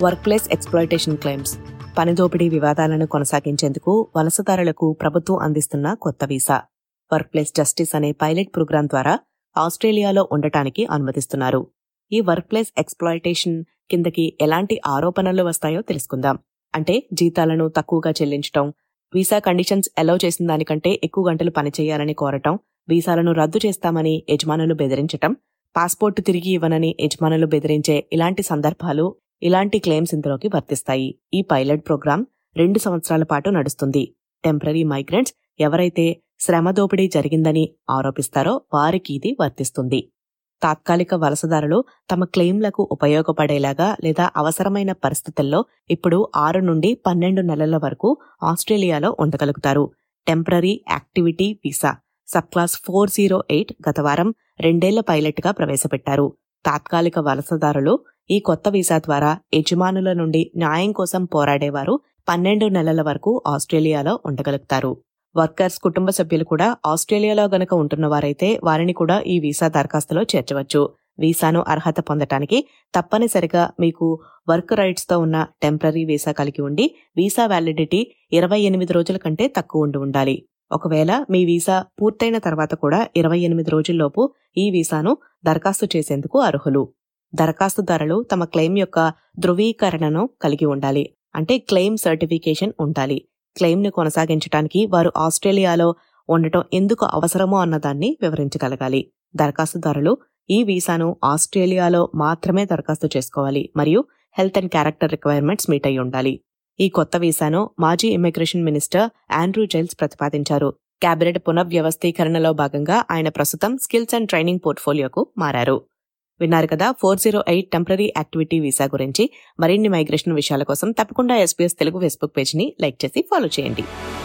Workplace exploitation claims, పని దోపిడీ వివాదాలను కొనసాగించేందుకు వలసదారులకు ప్రభుత్వం అందిస్తున్న కొత్త వీసా. వర్క్ప్లేస్ జస్టిస్ అనే పైలట్ ప్రోగ్రాం ద్వారా ఆస్ట్రేలియాలో ఉండటానికి అనుమతిస్తున్నారు. ఈ వర్క్ప్లేస్ ఎక్స్‌ప్లాయిటేషన్ కిందకి ఎలాంటి ఆరోపణలు వస్తాయో తెలుసుకుందాం. అంటే జీతాలను తక్కువగా చెల్లించటం, వీసా కండిషన్స్ అలౌ చేసిన దానికంటే ఎక్కువ గంటలు పనిచేయాలని కోరటం, వీసాలను రద్దు చేస్తామని యజమానులు బెదిరించటం, పాస్పోర్టు తిరిగి ఇవ్వనని యజమానులు బెదిరించే ఇలాంటి సందర్భాలు, ఇలాంటి క్లెయిమ్స్ ఇందులోకి వర్తిస్తాయి. ఈ పైలట్ ప్రోగ్రాం 2 సంవత్సరాల పాటు నడుస్తుంది. టెంపరరీ మైగ్రెంట్స్ ఎవరైతే శ్రమ దోపిడీ జరిగిందని ఆరోపిస్తారో వారికి ఇది వర్తిస్తుంది. తాత్కాలిక వలసదారులు తమ క్లెయిమ్లకు ఉపయోగపడేలాగా లేదా అవసరమైన పరిస్థితుల్లో ఇప్పుడు 6 నుండి 12 నెలల వరకు ఆస్ట్రేలియాలో ఉండగలుగుతారు. Temporary activity visa subclass 408 గత వారం 2 ఏళ్ల పైలట్గా ప్రవేశపెట్టారు. తాత్కాలిక వలసదారులు ఈ కొత్త వీసా ద్వారా యజమానుల నుండి న్యాయం కోసం పోరాడేవారు 12 నెలల వరకు ఆస్ట్రేలియాలో ఉండగలుగుతారు. వర్కర్స్ కుటుంబ సభ్యులు కూడా ఆస్ట్రేలియాలో గనక ఉంటున్నవారైతే వారిని కూడా ఈ వీసా దరఖాస్తులో చేర్చవచ్చు. వీసాను అర్హత పొందటానికి తప్పనిసరిగా మీకు వర్క్ రైట్స్తో ఉన్న టెంపరరీ వీసా కలిగి ఉండి వీసా వ్యాలిడిటీ 28 రోజుల కంటే తక్కువ ఉండాలి. ఒకవేళ మీ వీసా పూర్తయిన తర్వాత కూడా 28 రోజుల్లోపు ఈ వీసాను దరఖాస్తు చేసేందుకు అర్హులు. దరఖాస్తుదారులు తమ క్లెయిమ్ యొక్క ధృవీకరణను కలిగి ఉండాలి. అంటే క్లెయిమ్ సర్టిఫికేషన్ ఉండాలి. క్లెయిమ్ను కొనసాగించడానికి వారు ఆస్ట్రేలియాలో ఉండటం ఎందుకు అవసరమో అన్నదాన్ని వివరించగలగాలి. దరఖాస్తుదారులు ఈ వీసాను ఆస్ట్రేలియాలో మాత్రమే దరఖాస్తు చేసుకోవాలి మరియు health and character requirements meet అయి ఉండాలి. ఈ కొత్త వీసాను మాజీ ఇమ్మిగ్రేషన్ మినిస్టర్ ఆండ్రూ జైల్స్ ప్రతిపాదించారు. క్యాబినెట్ పునర్వ్యవస్థీకరణలో భాగంగా ఆయన ప్రస్తుతం స్కిల్స్ అండ్ ట్రైనింగ్ పోర్ట్ఫోలియోకు మారారు. విన్నారు కదా 408 టెంపరరీ యాక్టివిటీ వీసా గురించి. మరిన్ని మైగ్రేషన్ విషయాల కోసం తప్పకుండా SBS తెలుగు ఫేస్బుక్ పేజ్ని లైక్ చేసి ఫాలో చేయండి.